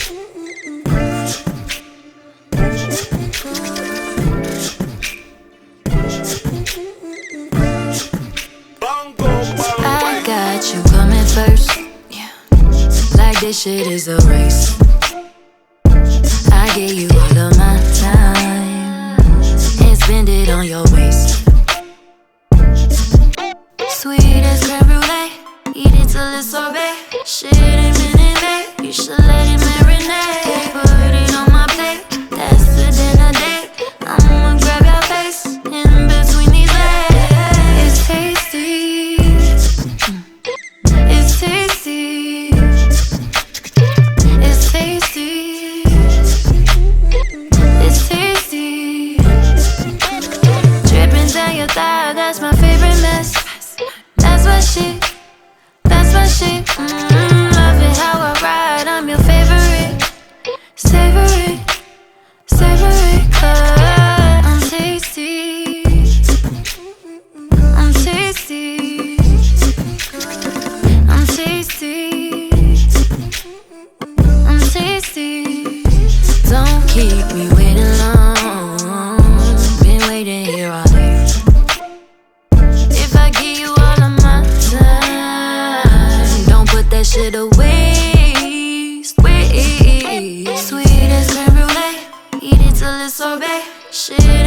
I got you coming first, yeah. Like this shit is a race. I give you all of my time and spend it on your waist. Sweet as creme brulee, eat it till it's sorbet. Shit ain't been in there, you should let it marinate. Put it on my plate, that's the dinner date. I'ma grab your face in between these legs. It's tasty, it's tasty, it's tasty, it's tasty. Dripping down your thigh, that's my favorite mess. That's my shit, that's my shit. Love it how I ride, I'm your favorite. Savor it, savor it, 'cause I'm tasty, I'm tasty, I'm tasty, I'm tasty. Don't keep me waiting long, been waiting here all day. If I give you all of my time, don't put that shit away. Sweet as creme brulee, eat it till it's sorbet. Shit